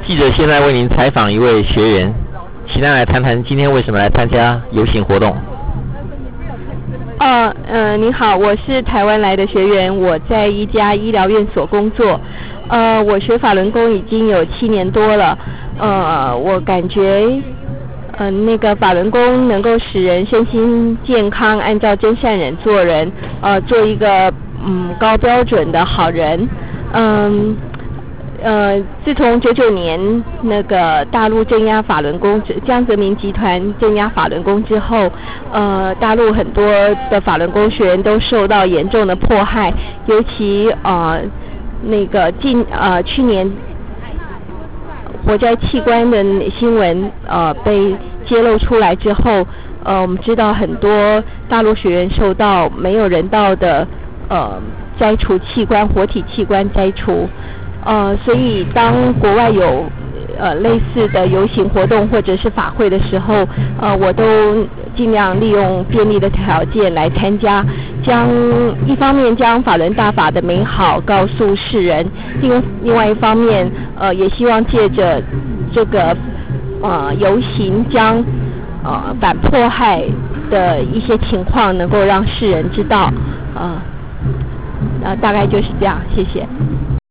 记者现在为您采访一位学员，请他来谈谈今天为什么来参加游行活动。 你好，我是台湾来的学员，我在一家医疗院所工作。我学法轮功已经有7年多了。我感觉，那个法轮功能够使人身心健康，按照真善忍做人，做一个高标准的好人。自从99年那个大陆镇压法轮功，江泽民集团镇压法轮功之后，大陆很多的法轮功学员都受到严重的迫害，尤其那个去年活摘器官的新闻被揭露出来之后，我们知道很多大陆学员受到没有人道的摘除器官，活体器官摘除。所以当国外有类似的游行活动或者是法会的时候，我都尽量利用便利的条件来参加，一方面将法轮大法的美好告诉世人，另外一方面也希望借着这个游行将反迫害的一些情况能够让世人知道，大概就是这样，谢谢。